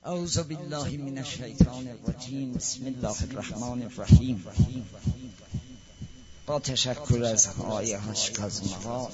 اعوذ بالله من الشیطان الرجیم. بسم الله الرحمن الرحیم. با تشکر از آقای هاشکازمقا.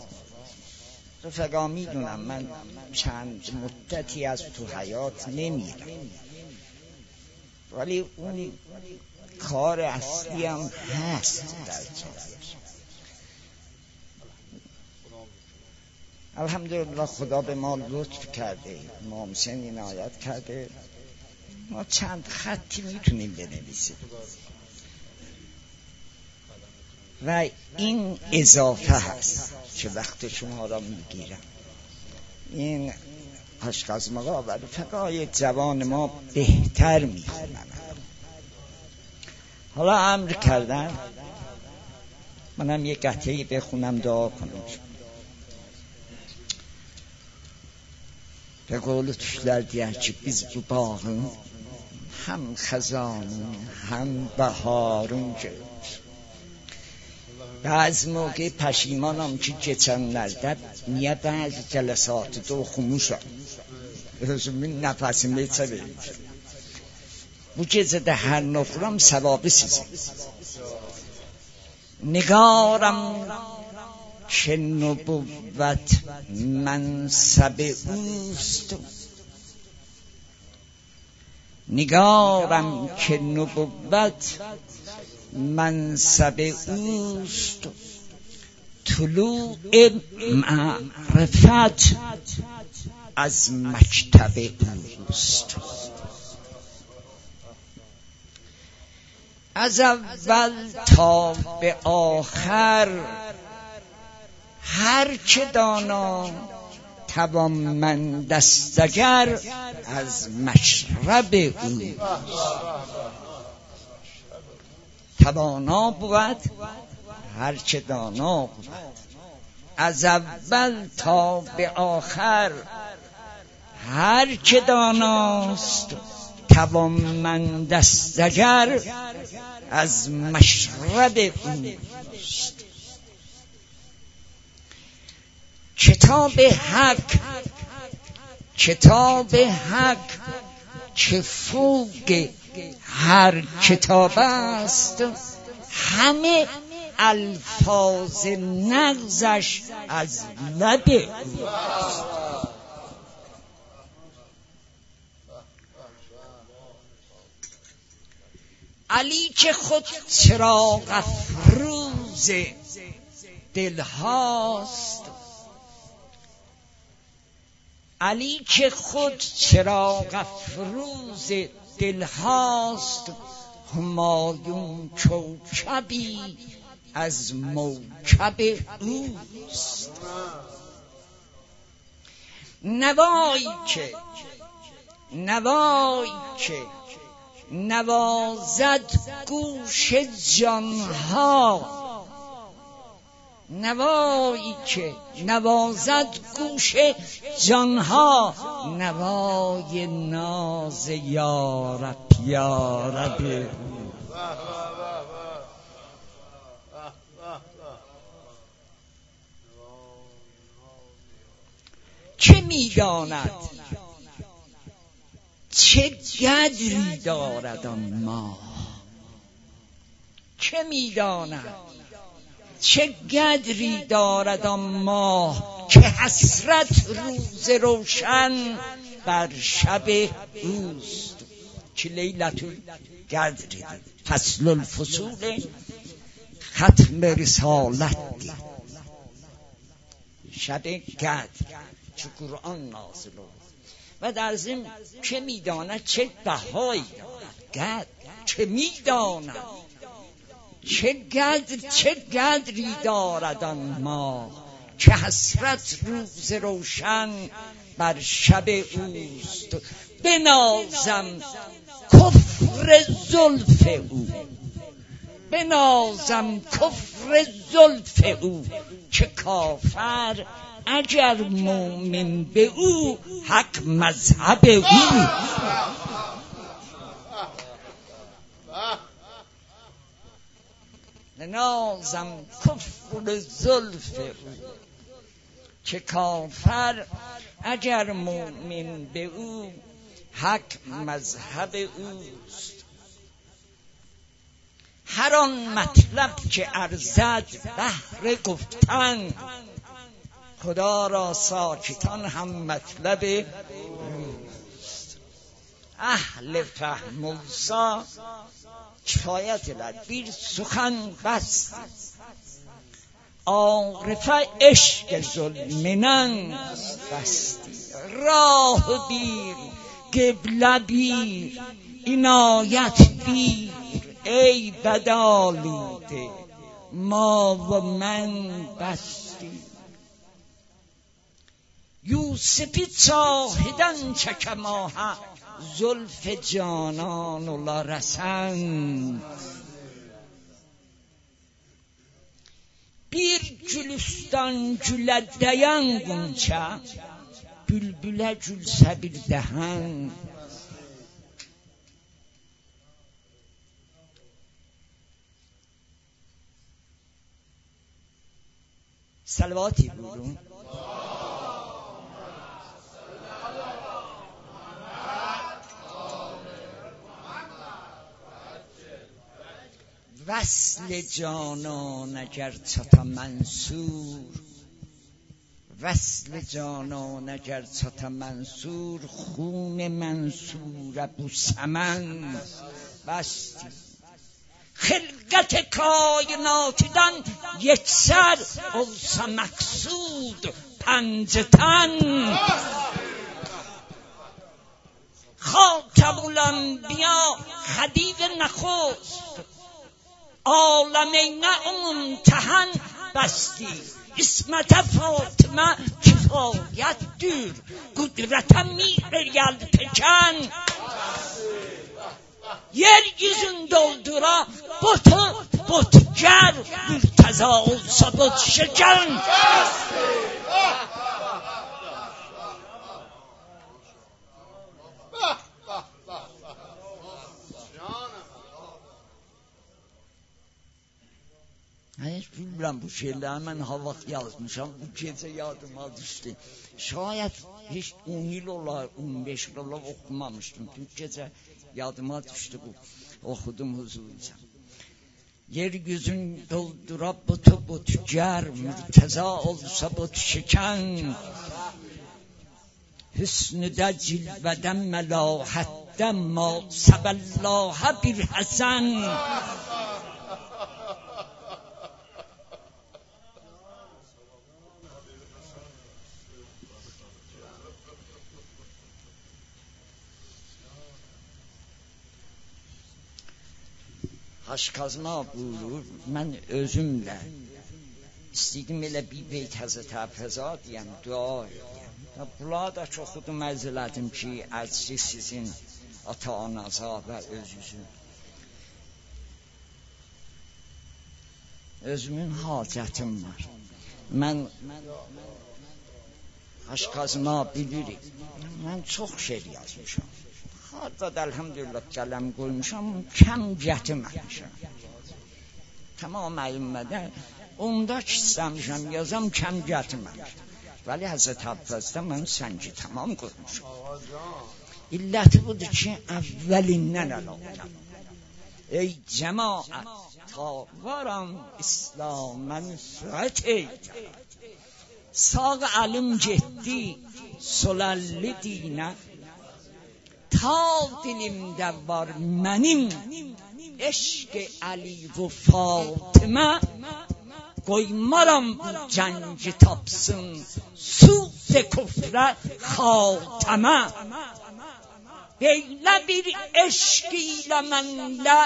رفقا میدونم من چند مدتی از تو حیات نمیرم، ولی اون کار اصلی هم هست در جایش. الحمدلله خدا به ما لطف کرده، امام حسین عنایت کرده، ما چند خطی میتونیم بنویسیم و این اضافه هست که وقت شما را میگیرم. این هاشکازمقا و رفقای جوان ما بهتر میخونن. حالا امر کردن منم یه قطعی بخونم، دعا کنم. به قول توشlar deyər ki, biz bu bağın həm xəzanın, həm bəharın görür. Bəzi موقع پشیمانم که keçənlərdə niyə bəzi cələsatı da oxumuşam. Özümün nəfəsimi içə verir. Bu gecədə hər nə oxuram savabı sizin. نگارم که نبوت منصب اوست، نگارم که نبوت منصب اوست، طلوع معرفت از مکتب اوست. از اول تا به آخر هر که دانا توانمند است اگر از مشرب او. توانا بود هر که دانا بود. از اول تا به آخر هر که داناست توانمند است اگر از مشرب اوست. کتاب حق، کتاب حق که فوق هر کتاب است، همه الفاظ نغزش از لب اوست. علی که خود چراغ افروز دلهاست، علی که خود چراغ افروز دلهاست، همایون کوکبی از موکب اوست. نوایی که نوازد گوش جانها، نوایی که نوازد گوش جانها، نوای ناز یارب یارب. چه میداند چه قدری دارد آن ماه، چه میداند چه قدری دارد آن ماه، که حسرت روز روشن بر شب اوست. که لیلت القدر فصل الفصول ختم رسالت، شب قدر که قرآن نازل و در ضمن که میداند چه بهایی دارد. که میداند چه قدری دارد آن ماه، که حسرت روز روشن بر شب اوست. بنازم کفر زلف او، بنازم کفر زلف او، که کافر اگر مومن به او حق مذهب او. نازم کفر زلف او، که کافر اگر مومن به او حق مذهب اوست. هر آن مطلب که ارزد بهر گفتن، خدا را ساکتان هم مطلب اوست. اهل فهم اوسا کفایت لد بیر سخن بس، عارفه عشق ظلمنن بستی. راه بیر قبله بیر عنایت بیر، ای بدآلوده ما و من بستی. یوسفی چاهدن چکماها زلف جانان و لارسن. Bir gülüstan gülə dayan qunça, bülbülə gülsə bir dəhan. Salavati buyurun. وصل جانان اگر چتا منصور، وصل جانان اگر چتا منصور، خون منصور ابو سمن بستی. خلقت کائناتیدن یکسر olsa مقصود پنجتن. خاتم الانبیا خدیو نخست، عالمین امتحن بستی. اسمت فاطمه کفایت دور، قدرت میرگل پکن. Yeryüzün doldura botger, mürteza olsa bot şeker. Hiç bilmem bu şeyler, ben hava yazmışam, bu gece yadıma düştü. Şayet hiç 10 yıl olar, 15 yıl olar okumamıştım. Bu gece yadıma düştü bu. Okudum huzurunca. Yeryüzün doldura botger, mürteza olsa bot şeken. Hüsnüde cilveden melahatten ma sebellaha bir hasen. Haşkazma buyurur, mən özümlə istəydim elə bir beyt Həzrət Həfəza deyəm, dua edəyəm. Bunlar da çox oxudum, ərz elədim ki, əczi sizin ata-anaza və özünüzün. Özümün hacətim var. Mən Haşkazma bilirik. Mən çox şeir yazmışam. Hatta da elhamdülillah qələm qoymuşam, kəm gətirməmişəm. Tamam əyimmədə onda ki istəmişəm yazam, kəm gətirməmişəm. Vəli Həzrət Həfəzdə mən səngi tamam qoymuşam. İlləti budur ki, əvvəlindən əlaqəm. Ey cəmaət, ta varam İslamə nüsrət eydəm. Sağ əlim getdi, sol əlli dinə. Ta dilimdə var mənim eşq Əli və Fatimə. Qoymaram bu cəngi tapsın sud küfrə xatəmə. Beylə bir eşq ilə mənlə,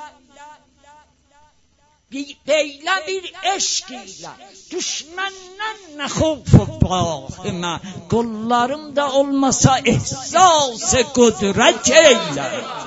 beylə bir eşq ilə düşməndən nə xof baxımə. Qollarım da olmasa ehsas qudrət eylə.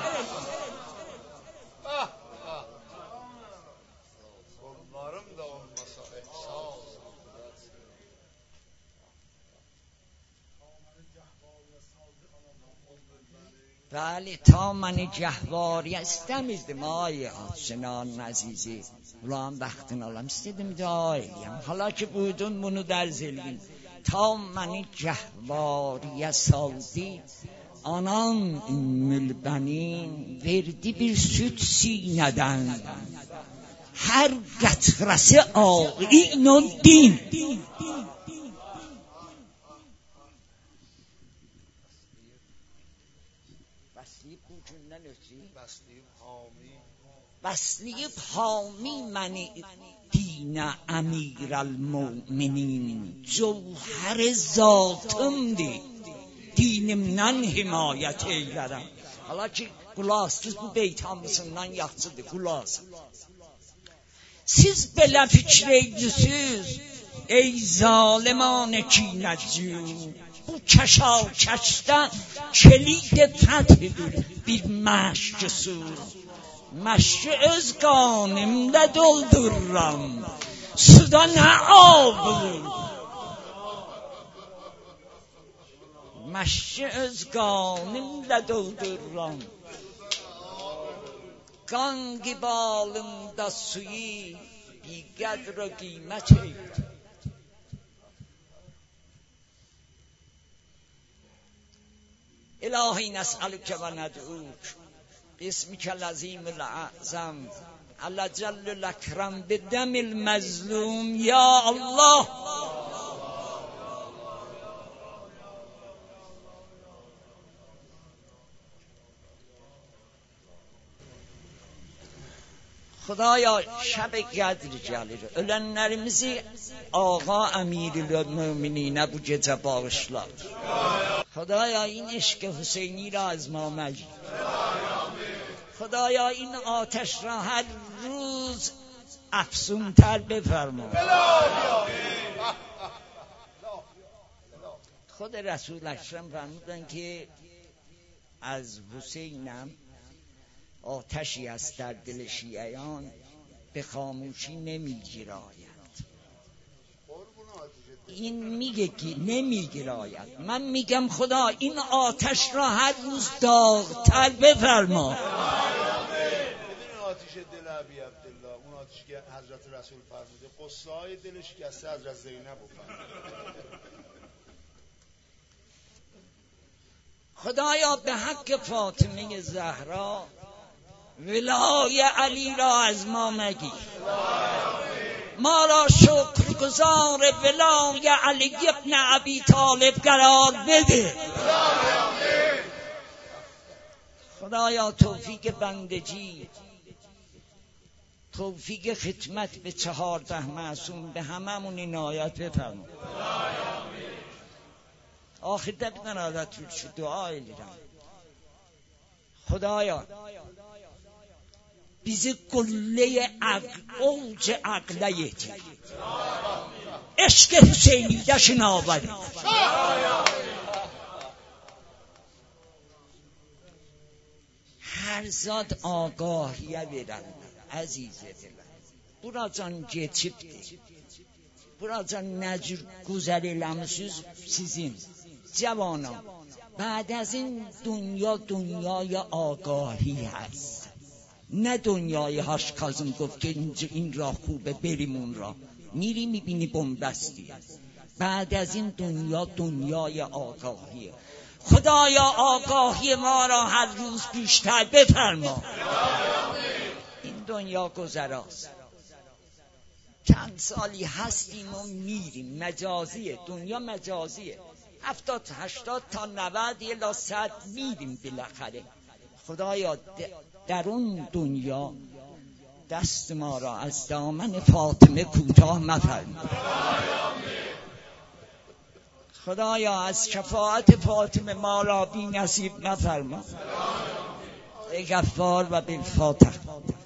بله تا من جهواری استمیدم آی Sinan Əzizi ulan vaxtını alam istedim dua edeyim. Hala ki buydun bunu dərz edin. Ta məni cəhvariyə saldı, anan ümmül benim verdi bir süt sineden, her qatrəsi ağin o din. bəsləyib hami məni dinə əmirəl-müminin, cövhər zatımdır, dinimdən himayət eylərəm. Hala ki qulaqsız bu beyt hamısından yaxşıdır, qulaq. Siz belə fikr eylisiniz ey zalimon kinəcü, bu kəşəkdən kilid fəthidir bir məşqsüz. Məşqi öz qanımda doldururam, suda nə abılır. Məşqi öz qanımda doldururam, qan qibalımda suyu bi qədr و qiymət eydir. İlahi nəsəlükə və nəd'uk باسمك العظیم الاعظم الجل الاکرم بدم المظلوم یا الله. خدایا شب قدر جلیل ölenlerimizi آقا امیرالمؤمنین bu gece bağışla. خدایا این عشق حسینی را از ما مگیر. خدایا این آتش را هر روز افزونتر بفرما. خود رسول اکرم فرمودن که از حسینم آتشی است در دل شیعیان به خاموشی نمیگیراید. این میگه که نمیگیراید، من میگم خدا این آتش را هر روز داغتر بفرما. آتش دل ابی عبدالله، اون آتشی که حضرت رسول فرموده قصه های دلش شکسته حضرت زینب خدایا به حق فاطمه زهرا ولای علی را از ما مگیر. ما را شکرگزار ولای علی ابن ابی طالب قرار بده. خدایا توفیق بندگی، توفیق خدمت به 14 معصوم به هممون عنایت بفرما. آخر دبن عادت شد دعا ایلیرم. خدایا bizi قله اوج عقلیتی عشق حسینیده شناوری. her zat آگاهیه verən əziz edilər. Buracan geçibdir. Buracan nə cür güzel eləmişsiniz sizin cavanam. بعد از این دنیای آگاهی هست، نه دنیای هاشقازم گفت که این راه خوبه بریم اون راه، میری میبینی بنبستی. بعد از این دنیای آگاهیه. خدایا آگاهی ما را هر روز بیشتر بفرما. این دنیا گذراست، چند سالی هستیم و میریم. مجازیه، دنیا مجازیه. 70 80 تا 90 الی 100 میریم بالاخره. خدایا در اون دنیا دست ما را از دامن فاطمه کوتاه مفرما. خدایا از شفاعت فاطمه ما را بی نصیب مفرما. ای غفار و بالفاتح.